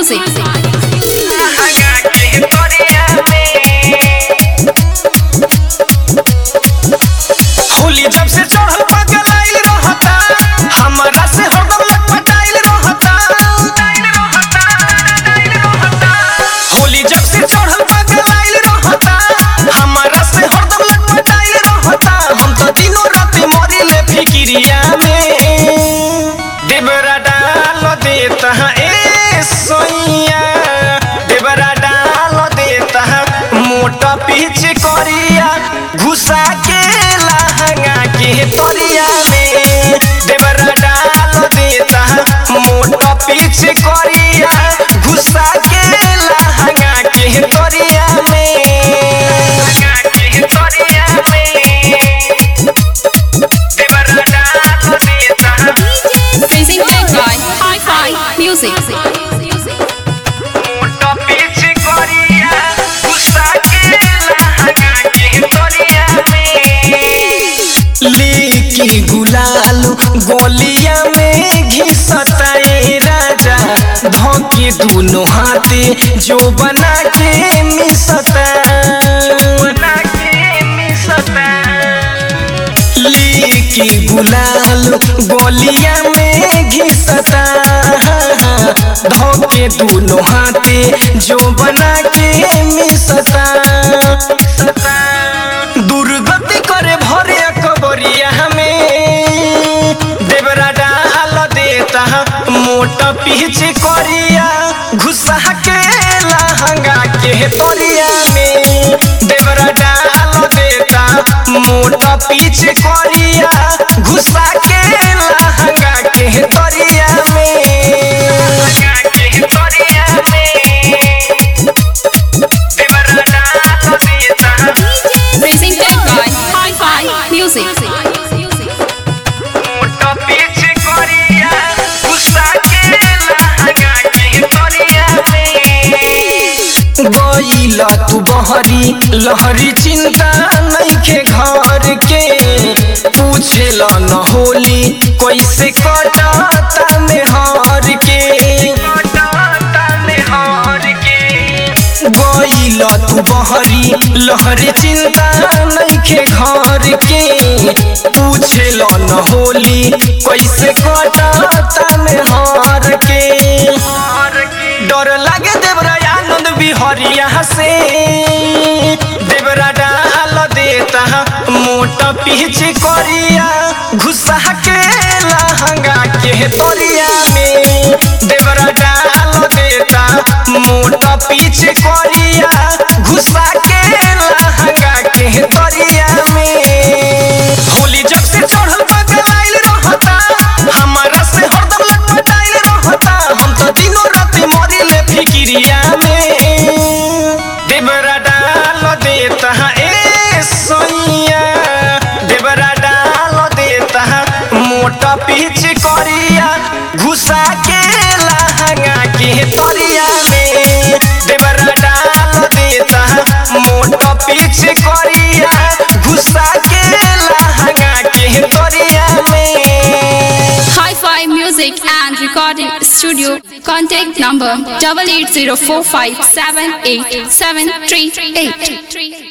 Music. Holi जब से चढ़ल पगलाइल रहता, हमरा से हरदम लटपटाइल रहता। होली जब से चढ़ल पगलाइल रहता, हमरा से हरदम लटपटाइल रहता। हम तो दिनों रात मरिले फिकिरिया में। देवरा डाल देता ए सोइया, देवरा डाल देता मोटा पीछ करिया, घुसा के लहंगा के तोरिया में। देवरा डाल देता मोटा पीछ करिया, घुसा के लहंगा के तोरिया में। देवरा डाल देता Presented by Hi-Fi Music. मोटा पीछ करिया, घुसा के लहंगा के तोरिया में। लेके गुलाल गोलिया में घिसता ए राजा, धोके दोनों हाथे जो बना के मिसता। लेके गुलाल गोलिया में घिसता, धोके दोनों हाथे जो बना के मिसता। दुर्गति करे भरे अकबरिया में। देवरा डाल देता मोटा पीछ करिया, घुसा के लहंगा के तोरिया में। देवरा डाल देता मोटा पीछ करिया, घुसा के लहंगा के तोरिया में। देवरा डाल देता Presented by Hi-Fi Music. मोटा पीछ करिया, घुसा के लहंगा के तोरिया में। गइला तू बहरी लहरी, चिंता नइखे घर के। पूछेला न होली कैसे कटता में हार के। गइला तू बहरी लहरी, चिंता नइखे घर के। पूछेला न होली कैसे कटता में हार के। डर लागे देवरा आनंद बिहरिया से। देवरा डाल देता मोटा पीछ करिया, घुसा के लहंगा के तोरिया में। देवरा डाल देता मोटा पीछ करिया, घुसा के लहंगा के तोरिया में। होली जब से चढ़ल पगलाइल रहता, हमरा से हरदम लटपटाइल रहता। हम तो दिनों रात मरिले फिकिरिया में। देवरा डाल देता ए सोइया, देवरा डाल देता मोटा पीछ करिया, घुसा के लहंगा के तोरिया में। देवरा डाल देता मोटा पीछ करिया, घुसा के लहंगा के तोरिया में। Hi-Fi Music and Recording Studio. Contact number 8804578738.